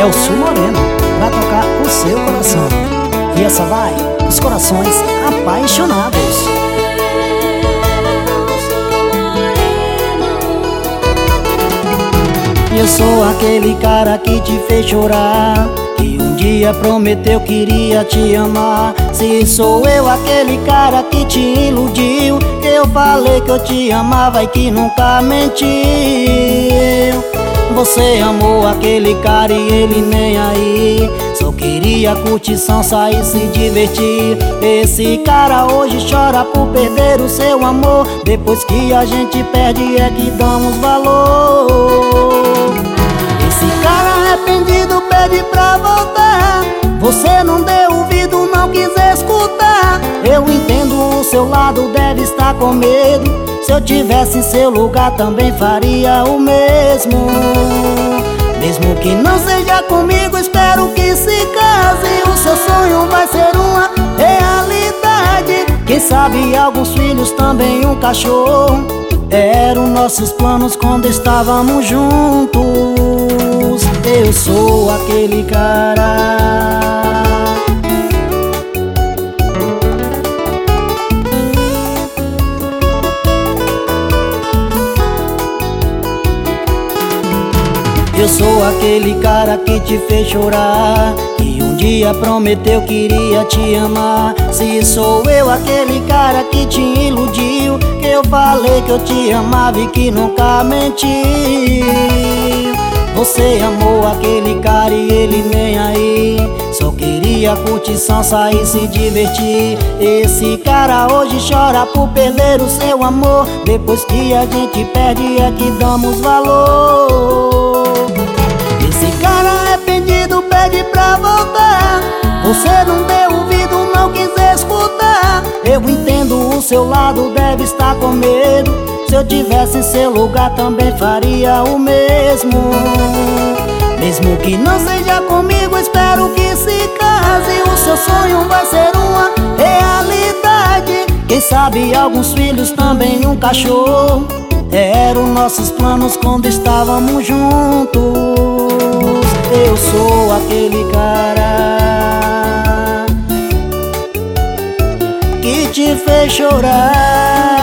Elcio Moreno, pra tocar o seu coração. E essa vai os corações apaixonados. Eu sou aquele cara que te fez chorar, que um dia prometeu queria te amar. Se sou eu aquele cara que te iludiu, que eu falei que eu te amava e que nunca mentiu. Você amou aquele cara e ele nem aí, só queria curtição, sair se divertir. Esse cara hoje chora por perder o seu amor. Depois que a gente perde é que damos valor. Esse cara arrependido pede pra voltar, você não deu ouvido, não quis escutar. Eu entendo o seu lado, deve estar com medo. Se eu tivesse em seu lugar também faria o mesmo. Mesmo que não seja comigo, espero que se case. O seu sonho vai ser uma realidade. Quem sabe alguns filhos, também um cachorro. Eram nossos planos quando estávamos juntos. Eu sou aquele cara. Eu sou aquele cara que te fez chorar, que um dia prometeu queria te amar. Se sou eu aquele cara que te iludiu, que eu falei que eu te amava e que nunca mentiu. Você amou aquele cara e ele nem aí, só queria curtição, sair se divertir. Esse cara hoje chora por perder o seu amor. Depois que a gente perde é que damos valor. Esse cara arrependido pede pra voltar, você não deu ouvido, não quis escutar. Eu entendo o seu lado, deve estar com medo. Se eu tivesse em seu lugar também faria o mesmo. Mesmo que não seja comigo, espero que se case. O seu sonho vai ser uma realidade. Quem sabe alguns filhos, também um cachorro. Eram nossos planos quando estávamos juntos. Eu sou aquele cara que te fez chorar.